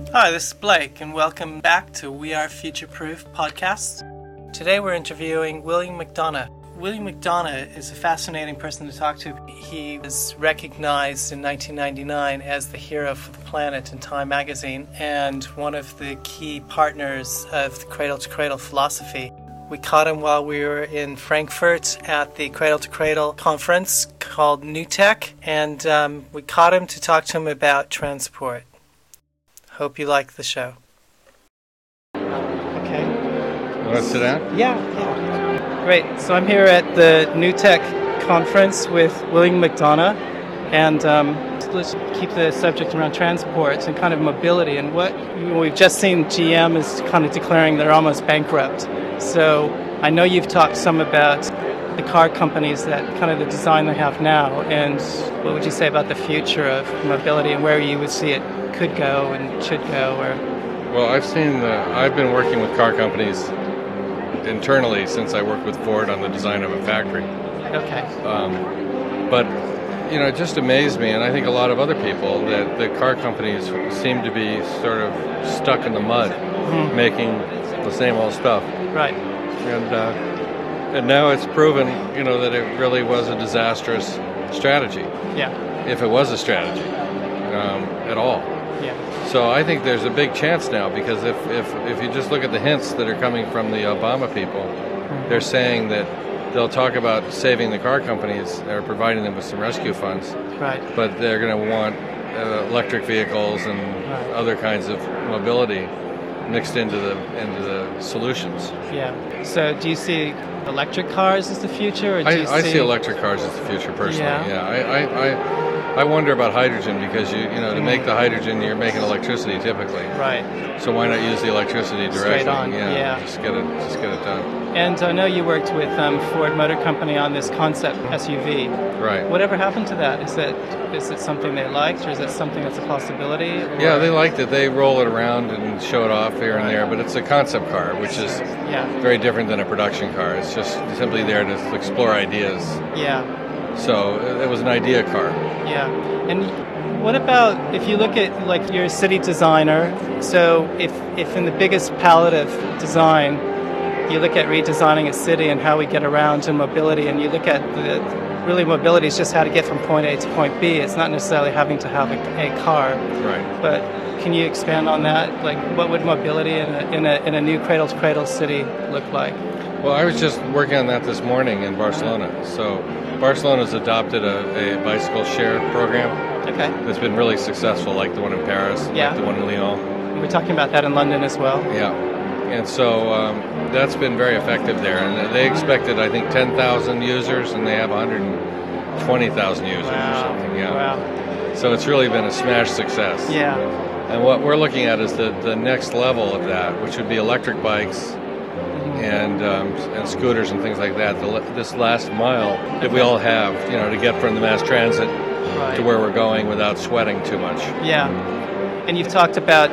Hi, this is Blake, and welcome back to We Are Future Proof podcast. Today we're interviewing William McDonough. William McDonough is a fascinating person to talk to. He was recognized in 1999 as the hero for the planet in Time magazine and one of the key partners of the Cradle to Cradle philosophy. We caught him while we were in Frankfurt at the Cradle to Cradle conference called NewTech, and we caught him to talk to him about transport. Hope you like the show. Okay. You want to sit down? Yeah. Great. So I'm here at the NewTech conference with William McDonough, and let's keep the subject around transport and kind of mobility. And what we've just seen, GM is kind of declaring they're almost bankrupt. So I know you've talked some about the car companies, that kind of the design they have now, and what would you say about the future of mobility and where you would see it could go and should go? Or Well, I've been working with car companies internally since I worked with Ford on the design of a factory. Okay. But it just amazed me, and I think a lot of other people, that the car companies seem to be sort of stuck in the mud, making the same old stuff. Right. And now it's proven, that it really was a disastrous strategy. Yeah. If it was a strategy at all. Yeah. So I think there's a big chance now, because if you just look at the hints that are coming from the Obama people, they're saying that they'll talk about saving the car companies or providing them with some rescue funds. Right. But they're going to want electric vehicles and other kinds of mobility mixed into the solutions. Yeah. So do you see electric cars as the future? Or do you I see electric cars as the future personally. Yeah. I wonder about hydrogen, because to make the hydrogen, you're making electricity typically. Right. So why not use the electricity directly? Straight on. Yeah. Just get it done. And I know you worked with Ford Motor Company on this concept SUV. Right. Whatever happened to that? Is it something they liked, or is it something that's a possibility? Or? Yeah, they liked it. They roll it around and show it off here and there, but it's a concept car, which is very different than a production car. It's just simply there to explore ideas. Yeah. So it was an idea car. Yeah. And what about if you look at, like, you're a city designer, so if in the biggest palette of design, you look at redesigning a city and how we get around and mobility, and you look at really mobility is just how to get from point A to point B. It's not necessarily having to have a car. Right. But can you expand on that? Like, what would mobility in a new cradle-to-cradle city look like? Well, I was just working on that this morning in Barcelona. So Barcelona's adopted a bicycle share program. Okay. That's been really successful, like the one in Paris, like the one in Lyon. We're talking about that in London as well. Yeah. And so that's been very effective there. And they expected, I think, 10,000 users, and they have 120,000 users or something. Yeah. Wow. So it's really been a smash success. Yeah. And what we're looking at is the next level of that, which would be electric bikes and scooters and things like that. This last mile that we all have, to get from the mass transit to where we're going without sweating too much. Yeah. And you've talked about,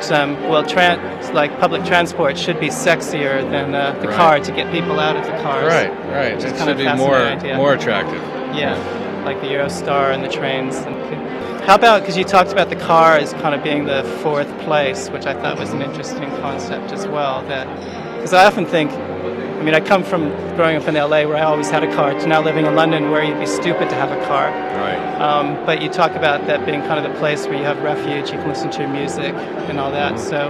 public transport should be sexier than the car to get people out of the cars. Right. It should be more attractive. Yeah, like the Eurostar and the trains. How about, because you talked about the car as kind of being the fourth place, which I thought was an interesting concept as well. Because I often think, I come from growing up in LA where I always had a car, to now living in London where you'd be stupid to have a car. Right. But you talk about that being kind of the place where you have refuge, you can listen to your music and all that. So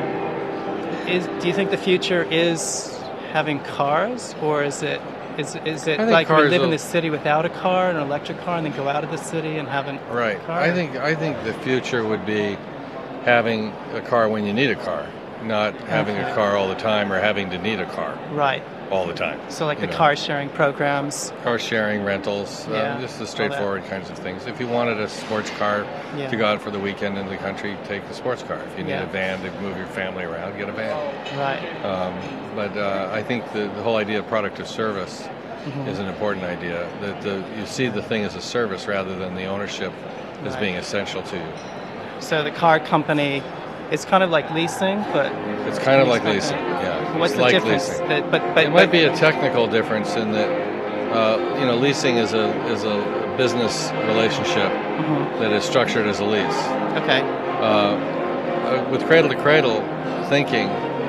do you think the future is having cars, or is it like we live in the city without a car, an electric car, and then go out of the city and have a car? I think the future would be having a car when you need a car, not having a car all the time or having to need a car. Right. All the time. So like the car sharing programs. Car sharing, rentals, just the straightforward kinds of things. If you wanted a sports car to go out for the weekend in the country, take the sports car. If you need a van to move your family around, get a van. Right. But I think the whole idea of product of service is an important idea. That you see the thing as a service rather than the ownership as being essential to you. So the car company, it's kind of like leasing, but it's kind of like leasing. Yeah. What's the difference? It might be a technical difference in that leasing is a business relationship that is structured as a lease. Okay. with cradle to cradle thinking,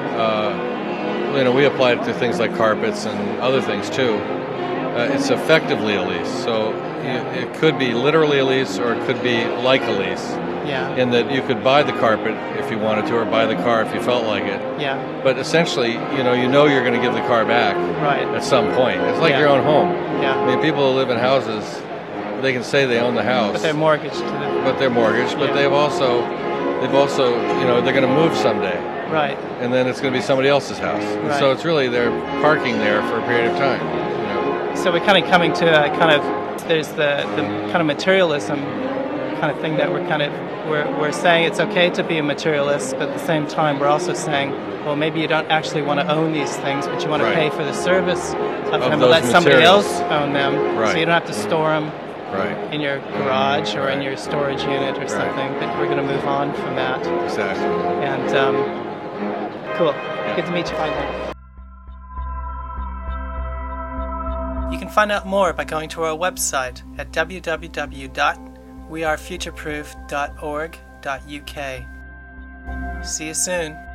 we apply it to things like carpets and other things too. It's effectively a lease. So it could be literally a lease, or it could be like a lease. Yeah. In that you could buy the carpet if you wanted to, or buy the car if you felt like it. Yeah. But essentially, you're going to give the car back at some point. It's like your own home. Yeah. I mean, people who live in houses, they can say they own the house, but they're mortgaged to them. But they're mortgaged. But they've also, they're going to move someday. Right. And then it's going to be somebody else's house. And so it's really they're parking there for a period of time. So we're kind of coming to there's the kind of materialism kind of thing that we're saying it's okay to be a materialist, but at the same time we're also saying, well, maybe you don't actually want to own these things, but you want to pay for the service of them, but let somebody else own them, so you don't have to store them in your garage or in your storage unit or something. But we're going to move on from that. Exactly. And cool. Good to meet you finally. You can find out more by going to our website at www.wearefutureproof.org.uk. See you soon.